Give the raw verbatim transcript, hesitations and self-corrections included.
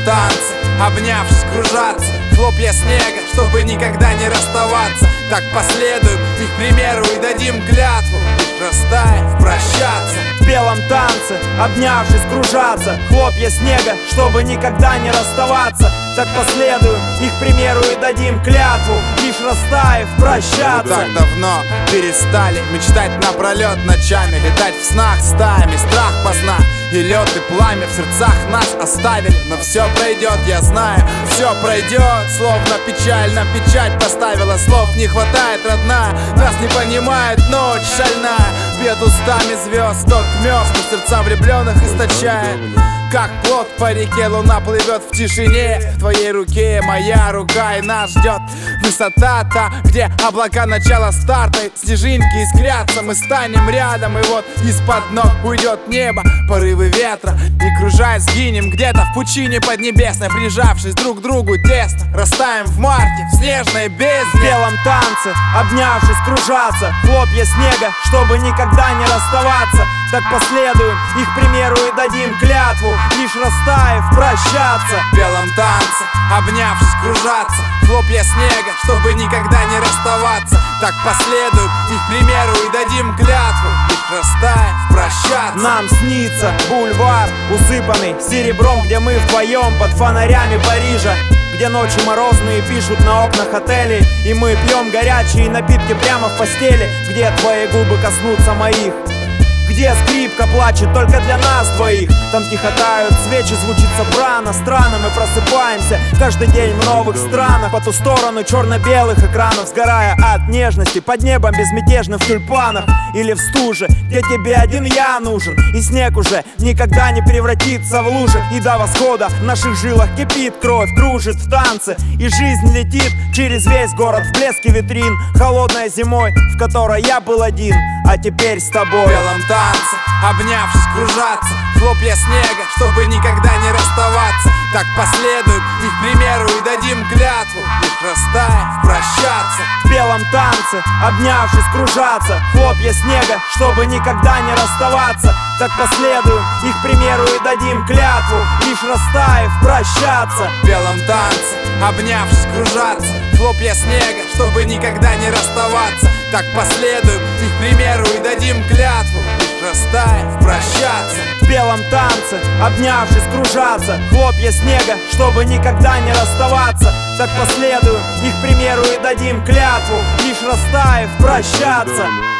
танце, обнявшись, кружаться, хлопья снега, чтобы никогда не расставаться. Так последуем их примеру и дадим клятву, лишь растаяв, прощаться. В белом танце, обнявшись, кружаться, хлопья снега, чтобы никогда не расставаться. Так последуем их примеру и дадим клятву, лишь растаяв, прощаться. Так давно перестали мечтать напролет ночами, летать в снах стаями, страх познав. И лед, и пламя в сердцах нас оставили. Но все пройдет, я знаю, все пройдет. Словно печаль на печать поставила. Слов не хватает, родная, нас не понимает ночь шальная. Бьет устами звезд тот мёс, что сердца влюбленных источает. Как плод по реке, луна плывет в тишине. В твоей руке моя рука, и нас ждет высота та, где облака начала старта. Снежинки искрятся, мы станем рядом. И вот из-под ног уйдет небо, порывы ветра. И кружаясь сгинем где-то в пучине поднебесной, прижавшись друг к другу тесно, растаем в марте в снежной бездне. В белом танце, обнявшись, кружаться, хлопья снега, чтобы никогда не расставаться. Так последуем их примеру и дадим клятву, лишь растаяв, прощаться. В белом танце, обнявшись, кружаться, хлопья снега, чтобы никогда не расставаться. Так последуем их примеру и дадим клятву, лишь растаяв, прощаться. Нам снится бульвар, усыпанный серебром, где мы вдвоем под фонарями Парижа, где ночи морозные пишут на окнах отелей, и мы пьем горячие напитки прямо в постели, где твои губы коснутся моих, где скрипка плачет только для нас двоих. Там тихо тают свечи, звучит сопрано. Странно, мы просыпаемся каждый день в новых странах, по ту сторону черно-белых экранов, сгорая от нежности под небом безмятежным в тюльпанах. Или в стуже, где тебе один я нужен, и снег уже никогда не превратится в лужи. И до восхода в наших жилах кипит кровь, кружит в танце, и жизнь летит через весь город в блеске витрин. Холодной зимой, в которой я был один, а теперь с тобой. В белом танце, обнявшись, кружаться, хлопья снега, чтобы никогда не расставаться. Так последуем их примеру и дадим клятву, лишь растаяв, прощаться. В белом танце, обнявшись, кружаться, хлопья снега, чтобы никогда не расставаться. Так последуем их примеру и дадим клятву, лишь растаяв, прощаться. В белом танце, обнявшись, кружаться, хлопья снега, чтобы никогда не расставаться. Так последуем их примеру и дадим клятву, лишь растаяв, прощаться. В белом танце, обнявшись, кружаться, хлопья снега, чтобы никогда не расставаться. Так последуем их примеру и дадим клятву, лишь растаяв, прощаться.